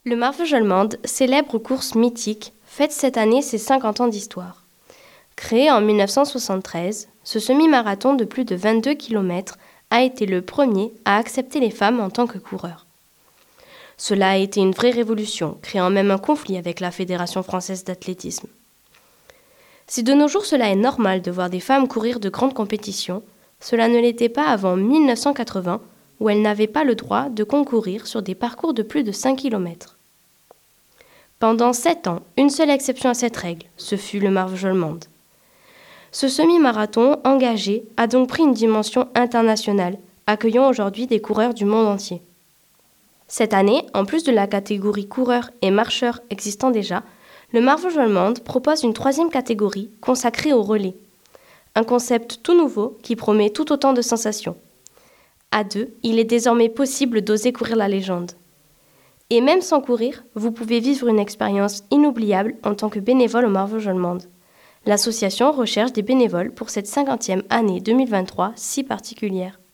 Le Marvejols-Mende, célèbre course mythique, fête cette année ses 50 ans d'histoire. Créé en 1973, ce semi-marathon de plus de 22 km a été le premier à accepter les femmes en tant que coureurs. Cela a été une vraie révolution, créant même un conflit avec la Fédération française d'athlétisme. Si de nos jours cela est normal de voir des femmes courir de grandes compétitions, cela ne l'était pas avant 1980, où elles n'avaient pas le droit de concourir sur des parcours de plus de 5 km. Pendant 7 ans, une seule exception à cette règle, ce fut le Marvejols-Mende. Ce semi-marathon engagé a donc pris une dimension internationale, accueillant aujourd'hui des coureurs du monde entier. Cette année, en plus de la catégorie coureurs et marcheurs existant déjà, le Marvejols-Mende propose une troisième catégorie consacrée au relais. Un concept tout nouveau qui promet tout autant de sensations. À deux, il est désormais possible d'oser courir la légende. Et même sans courir, vous pouvez vivre une expérience inoubliable en tant que bénévole au Marvejols-Mende. L'association recherche des bénévoles pour cette 50e année 2023 si particulière.